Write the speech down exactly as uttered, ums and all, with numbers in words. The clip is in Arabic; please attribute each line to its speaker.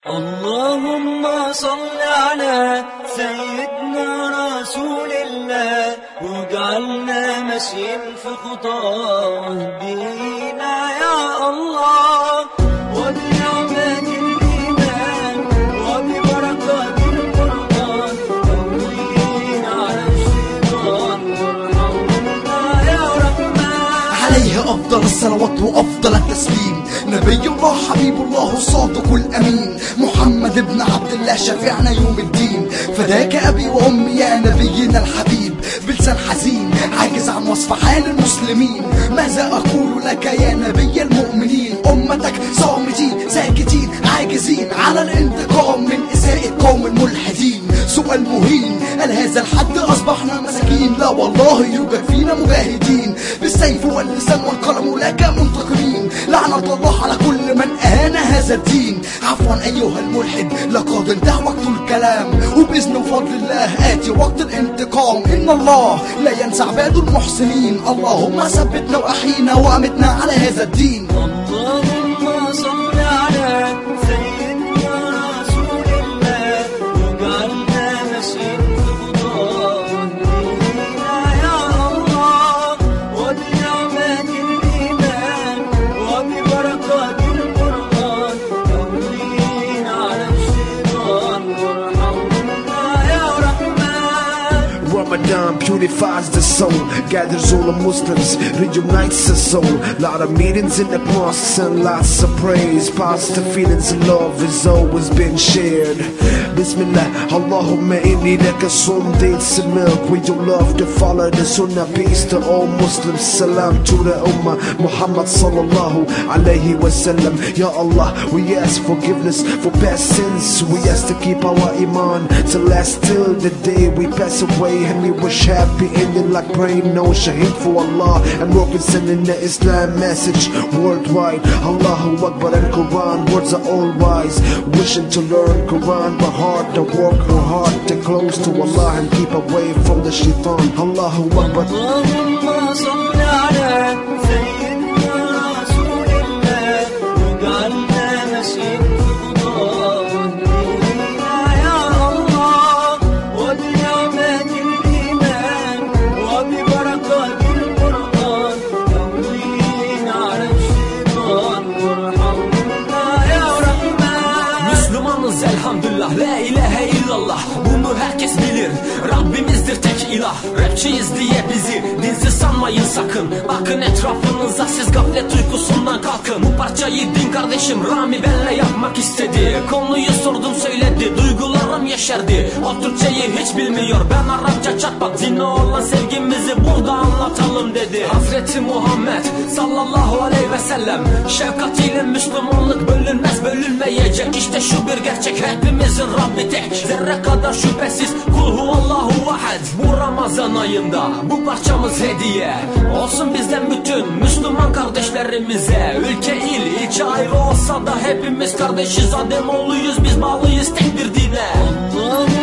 Speaker 1: اللهم صل على سيدنا رسول الله واجعلنا ماشيين في خطاه واهدينا يا الله وبنعمة الإيمان وببركات القرآن قوينا على الشيطان وارحمنا يا رحمن.
Speaker 2: عليه أفضل الصلوات وأفضل التسليم نبي الله حبيب الله الصادق الأمين محمد ابن عبد الله شفيعنا يوم الدين. فداك أبي وأمي يا نبينا الحبيب بلسان حزين عاجز عن وصف حال المسلمين. ماذا أقول لك يا نبي المؤمنين؟ أمتك صامتين ساكتين عاجزين على الانتقام من إساءة قوم الملحدين. سؤال مهين، هل هذا الحد أصبحنا مساكين؟ لا والله يوجد فينا مجاهدين بالسيف واللسان والقلم لك منتقمين. لعنة الله على كل من أهان هذا الدين. عفوا أيها الملحد لقد انتهى وقت الكلام وبإذن وفضل الله آتي وقت الانتقام. إن الله لا ينسى عباد المحسنين. اللهم ثبتنا وأحيينا وأمتنا على هذا الدين.
Speaker 1: اللهم صل على سيدنا رسول الله واجعلنا ماشيين في خطاه واهدينا يا الله وبنعمة الإيمان وببركات القرآن قوينا على الشيطان وارحمنا يا رحمن.
Speaker 3: Ramadan purifies the soul, gathers all the Muslims, reunites the soul. Lot of meetings in the mosques and lots of praise. Positive feelings and love has always been shared. Bismillah, Allahumma inni laka some dates and milk. We do love to follow the sunnah. Peace to all Muslims. Salam to the ummah. Muhammad sallallahu alayhi wa sallam. Ya Allah, we ask forgiveness for past sins. We ask to keep our iman to last till the day we pass away. And we wish happy ending like praying no shaheed for Allah and representing the Islam message worldwide. Allahu Akbar and Quran words are all wise. Wishing to learn Quran by heart, to work hard, to close to Allah and keep away from the shaitan. Allahu Akbar.
Speaker 1: اللهم صل على سيدنا رسول الله واجعلنا ماشيين في خطاه واهدينا يا الله وبنعمة الإيمان وببركات القرآن قوينا على الشيطان وارحمنا يا رحمن.
Speaker 4: Müslümanız elhamdülillah, la ilahe illallah. Bunu herkes bilir, Rabbimizdir tek ilah. Rapçiyiz diye bizi dinsiz sanmayın sakın. Bakın etrafınıza, siz gaflet uykusundan kalkın. Bu parçayı din kardeşim Rami benle yapmak istedi. Konuyu sordum söyledi, duygularım yeşerdi. O Türkçeyi hiç bilmiyor, ben Arapça çatpat. Dinle olan sevgimizi burada anlatalım dedi. Hazreti Muhammed sallallahu aleyhi ve sellem şefkatiyle Müslümanlık bölünmez bölünmeyecek. İşte şu bir gerçek, hepimizin Rabbi tek. Zerre kadar şüphesiz kul huvallahu ahad. Bu Ramazan ayında bu parçamız hediye olsun bizden bütün Müslüman kardeşlerimize. Ülke il ilçe ayrı olsa da hepimiz kardeşiz. Ademoğluyuz biz, bağlıyız tek bir dine.
Speaker 1: Allah